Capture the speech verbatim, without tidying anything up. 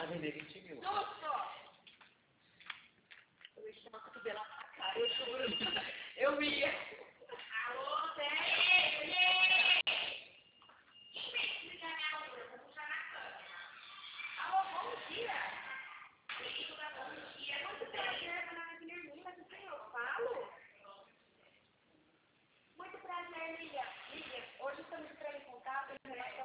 vai vender vinte mil. Susto! Eu ia chamar a cotovelada na cara, eu juro. Eu ia. Alô, Zé! Quem vai desligar minha luz? Vou puxar na câmera. Alô, bom dia. Isso dá bom dia. Muito prazer, meu nome é Guilhermina, mas o que eu falo? Muito prazer, Lívia. Lívia, hoje estamos entrando em contato em relação